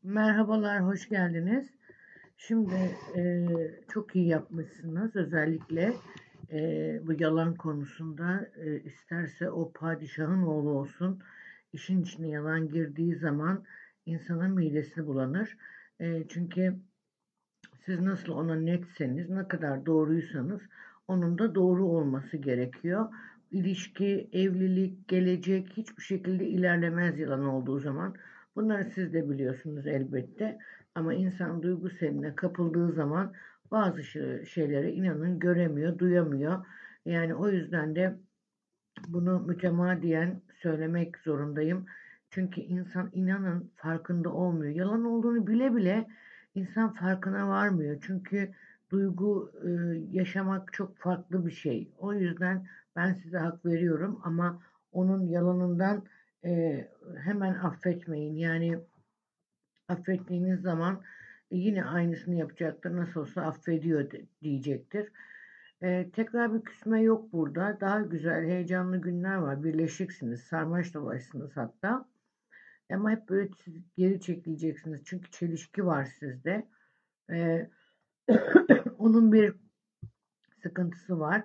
Merhabalar, hoş geldiniz. Şimdi çok iyi yapmışsınız. Özellikle bu yalan konusunda isterse o padişahın oğlu olsun, işin içine yalan girdiği zaman insanın midesi bulanır. Çünkü siz nasıl ona netseniz, ne kadar doğruysanız onun da doğru olması gerekiyor. İlişki, evlilik, gelecek hiçbir şekilde ilerlemez yalan olduğu zaman. Bunları siz de biliyorsunuz elbette. Ama insan duygu seline kapıldığı zaman bazı şeylere inanın göremiyor, duyamıyor. Yani o yüzden de bunu mütemadiyen söylemek zorundayım. Çünkü insan inanın farkında olmuyor. Yalan olduğunu bile bile insan farkına varmıyor. Çünkü duygu yaşamak çok farklı bir şey. O yüzden ben size hak veriyorum ama onun yalanından hemen affetmeyin. Yani affettiğiniz zaman yine aynısını yapacaktır. Nasıl olsa affediyor diyecektir. Tekrar bir küsme yok burada. Daha güzel, heyecanlı günler var. Birleşiksiniz, sarmaş dolaşsınız hatta. Ama hep böyle geri çekileceksiniz. Çünkü çelişki var sizde. Ee, Onun bir sıkıntısı var.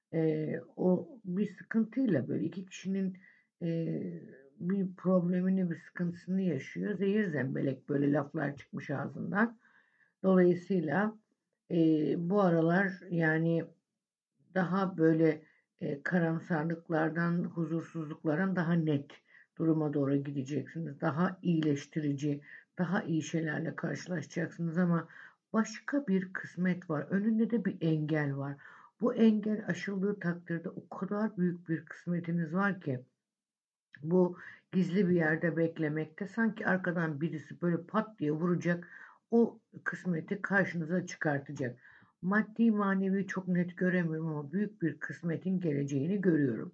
O bir sıkıntıyla böyle iki kişinin e, bir problemini, bir sıkıntısını yaşıyor. Zehir zemberek böyle laflar çıkmış ağzından. Dolayısıyla bu aralar yani daha böyle karamsarlıklardan, huzursuzluklardan daha net duruma doğru gideceksiniz. Daha iyileştirici, daha iyi şeylerle karşılaşacaksınız ama başka bir kısmet var. Önünde de bir engel var. Bu engel aşıldığı takdirde o kadar büyük bir kısmetiniz var ki bu gizli bir yerde beklemekte sanki arkadan birisi böyle pat diye vuracak, o kısmeti karşınıza çıkartacak. Maddi manevi çok net göremiyorum ama büyük bir kısmetin geleceğini görüyorum.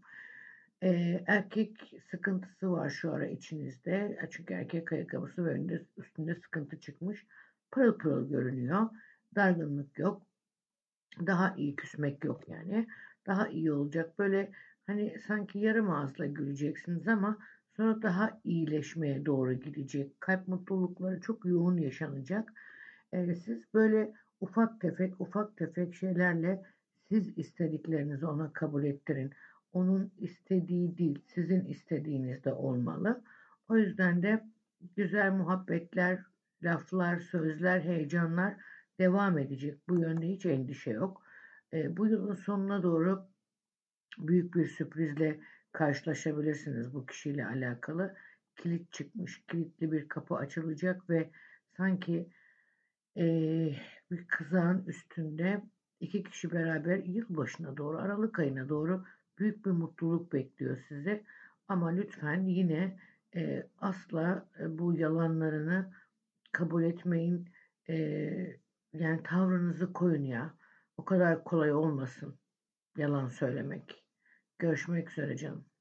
Erkek sıkıntısı var şu ara içinizde. Çünkü erkek ayakkabısı ve üstünde sıkıntı çıkmış. Pırıl pırıl görünüyor. Dargınlık yok. Daha iyi küsmek yok yani. Daha iyi olacak. Böyle hani sanki yarım ağızla güleceksiniz ama sonra daha iyileşmeye doğru gidecek. Kalp mutlulukları çok yoğun yaşanacak. Siz böyle ufak tefek şeylerle siz istediklerinizi ona kabul ettirin. Onun istediği değil, sizin istediğiniz de olmalı. O yüzden de güzel muhabbetler, laflar, sözler, heyecanlar devam edecek. Bu yönde hiç endişe yok. Bu yılın sonuna doğru büyük bir sürprizle karşılaşabilirsiniz bu kişiyle alakalı. Kilit çıkmış, kilitli bir kapı açılacak ve sanki bir kızağın üstünde iki kişi beraber yılbaşına doğru, Aralık ayına doğru büyük bir mutluluk bekliyor sizi. Ama lütfen yine asla bu yalanlarını kabul etmeyin. Yani tavrınızı koyun ya. O kadar kolay olmasın yalan söylemek. Görüşmek üzere canım.